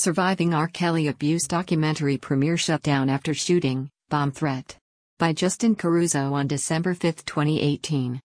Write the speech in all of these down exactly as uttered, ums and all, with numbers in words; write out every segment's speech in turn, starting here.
Surviving R. Kelly Abuse documentary premiere shut down after shooting, bomb threat. By Justin Caruso on December fifth, twenty eighteen.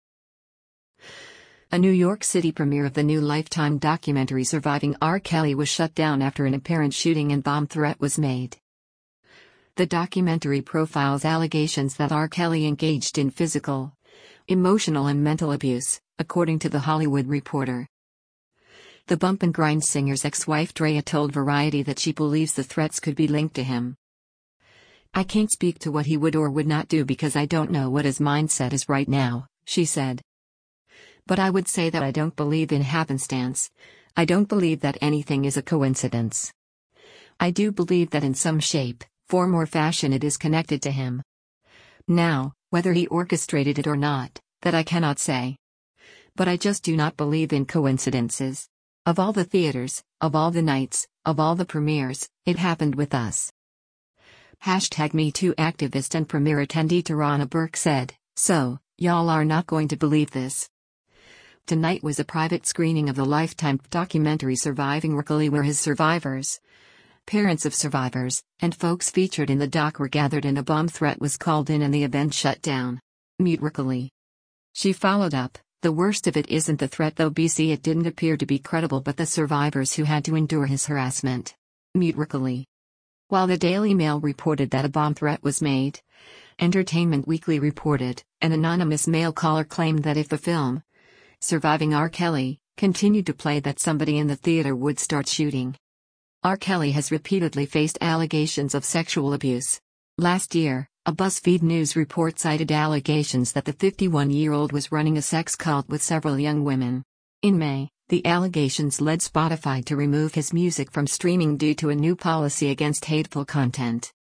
A New York City premiere of the new Lifetime documentary Surviving R. Kelly was shut down after an apparent shooting and bomb threat was made. The documentary profiles allegations that R. Kelly engaged in physical, emotional and mental abuse, according to The Hollywood Reporter. The bump and grind singer's ex-wife Drea told Variety that she believes the threats could be linked to him. "I can't speak to what he would or would not do because I don't know what his mindset is right now," she said. "But I would say that I don't believe in happenstance. I don't believe that anything is a coincidence. I do believe that in some shape, form or fashion it is connected to him. Now, whether he orchestrated it or not, that I cannot say. But I just do not believe in coincidences. Of all the theaters, of all the nights, of all the premieres, it happened with us." Hashtag MeToo activist and premiere attendee Tarana Burke said, "So, y'all are not going to believe this." Tonight was a private screening of the Lifetime documentary Surviving R. Kelly, where his survivors, parents of survivors, and folks featured in the doc were gathered and a bomb threat was called in and the event shut down. Mute R. Kelly. She followed up, "The worst of it isn't the threat though, B C. It didn't appear to be credible, but the survivors who had to endure his harassment." Mute R. Kelly. While the Daily Mail reported that a bomb threat was made, Entertainment Weekly reported, an anonymous mail caller claimed that if the film, Surviving R. Kelly, continued to play, that somebody in the theater would start shooting. R. Kelly has repeatedly faced allegations of sexual abuse. Last year, a BuzzFeed News report cited allegations that the fifty-one-year-old was running a sex cult with several young women. In May, the allegations led Spotify to remove his music from streaming due to a new policy against hateful content.